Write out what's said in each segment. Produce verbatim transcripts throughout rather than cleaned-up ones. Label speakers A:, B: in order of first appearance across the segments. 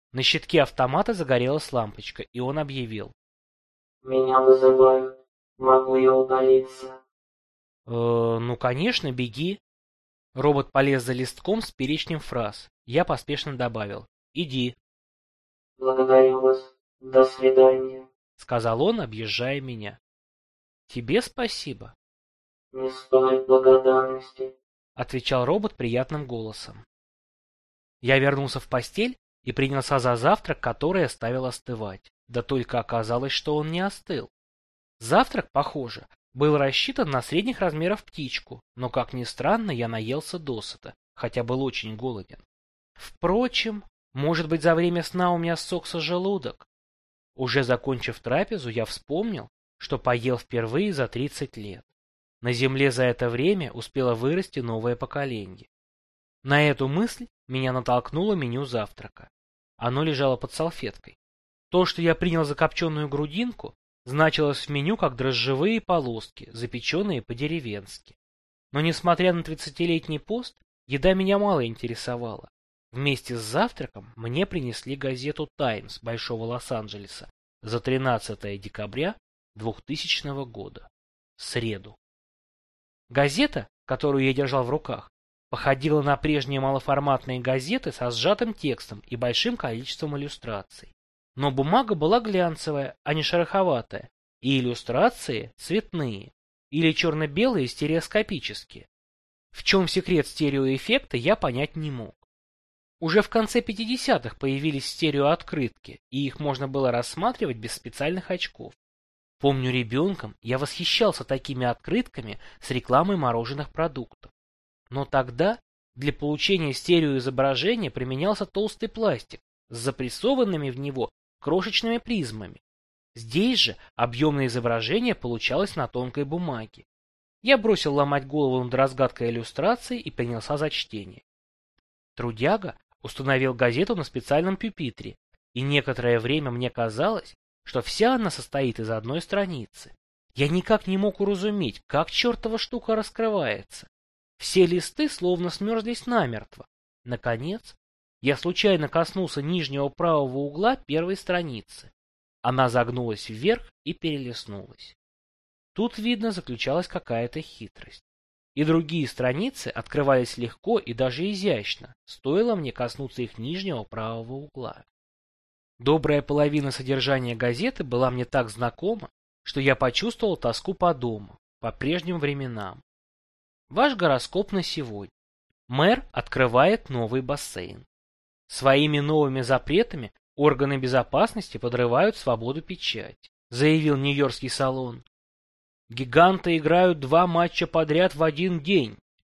A: На щитке автомата загорелась лампочка, и он объявил.
B: «Меня вызывают. Могу я удалиться?»
A: «Э, ну, конечно, беги». Робот полез за листком с перечнем фраз. Я поспешно добавил. «Иди»,
B: «Благодарю вас. До свидания».
A: — сказал он, объезжая меня. «Тебе спасибо»,
B: «Не стоит благодарности»,
A: — отвечал робот приятным голосом. Я вернулся в постель и принялся за завтрак, который оставил остывать. Да только оказалось, что он не остыл. Завтрак, похоже, был рассчитан на средних размеров птичку, но, как ни странно, я наелся досыта, хотя был очень голоден. Впрочем, может быть, за время сна у меня ссохся желудок. Уже закончив трапезу, я вспомнил, что поел впервые за тридцать лет. На земле за это время успело вырасти новое поколение. На эту мысль меня натолкнуло меню завтрака. Оно лежало под салфеткой. То, что я принял за копченую грудинку, значилось в меню как дрожжевые полоски, запеченные по-деревенски. Но, несмотря на тридцатилетний пост, еда меня мало интересовала. Вместе с завтраком мне принесли газету «Таймс» Большого Лос-Анджелеса за тринадцатое декабря двухтысячного года. Среду. Газета, которую я держал в руках, походила на прежние малоформатные газеты со сжатым текстом и большим количеством иллюстраций. Но бумага была глянцевая, а не шероховатая, и иллюстрации цветные, или черно-белые стереоскопические. В чем секрет стереоэффекта, я понять не мог. Уже в конце пятидесятых появились стереооткрытки, и их можно было рассматривать без специальных очков. Помню, ребенком я восхищался такими открытками с рекламой мороженых продуктов. Но тогда для получения стереоизображения применялся толстый пластик с запрессованными в него крошечными призмами. Здесь же объемное изображение получалось на тонкой бумаге. Я бросил ломать голову над разгадкой иллюстрации и принялся за чтение. Трудяга установил газету на специальном пюпитре, и некоторое время мне казалось, что вся она состоит из одной страницы. Я никак не мог уразуметь, как чертова штука раскрывается. Все листы словно смерзлись намертво. Наконец, я случайно коснулся нижнего правого угла первой страницы. Она загнулась вверх и перелистнулась. Тут, видно, заключалась какая-то хитрость. И другие страницы открывались легко и даже изящно, стоило мне коснуться их нижнего правого угла. Добрая половина содержания газеты была мне так знакома, что я почувствовал тоску по дому, по прежним временам. Ваш гороскоп на сегодня. Мэр открывает новый бассейн. Своими новыми запретами органы безопасности подрывают свободу печати, заявил Нью-Йоркский салон. Гиганты играют два матча подряд в один день.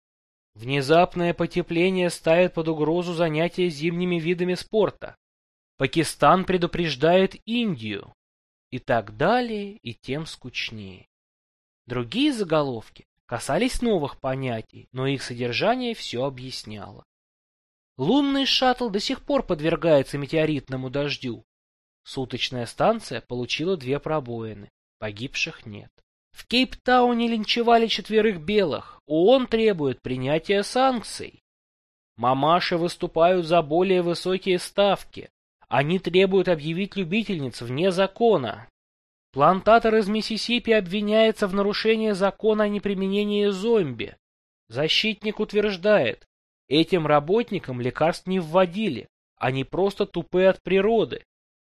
A: Внезапное потепление ставит под угрозу занятия зимними видами спорта. Пакистан предупреждает Индию. И так далее, и тем скучнее. Другие заголовки касались новых понятий, но их содержание все объясняло. Лунный шаттл до сих пор подвергается метеоритному дождю. Суточная станция получила две пробоины, погибших нет. В Кейптауне линчевали четверых белых, ООН требует принятия санкций. Мамаши выступают за более высокие ставки. Они требуют объявить любительниц вне закона. Плантатор из Миссисипи обвиняется в нарушении закона о неприменении зомби. Защитник утверждает, этим работникам лекарств не вводили, они просто тупые от природы.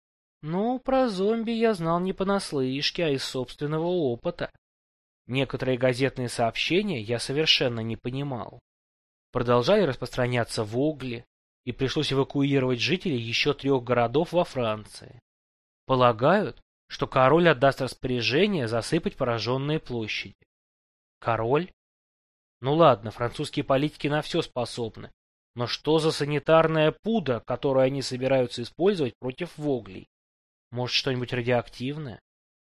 A: Ну, про зомби я знал не понаслышке, а из собственного опыта. Некоторые газетные сообщения я совершенно не понимал. Продолжали распространяться вогли, и пришлось эвакуировать жителей еще трех городов во Франции. Полагают, что король отдаст распоряжение засыпать пораженные площади. Король? Ну ладно, французские политики на все способны, но что за санитарная пудра, которую они собираются использовать против воглей? Может, что-нибудь радиоактивное?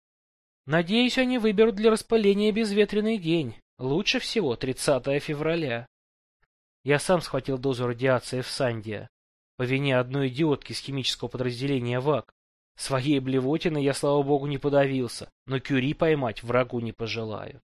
A: Надеюсь, они выберут для распыления безветренный день. Лучше всего тридцатое февраля. Я сам схватил дозу радиации в Сандиа по вине одной идиотки с химического подразделения ВАК. Своей блевотиной я, слава богу, не подавился, но Кюри поймать врагу не пожелаю.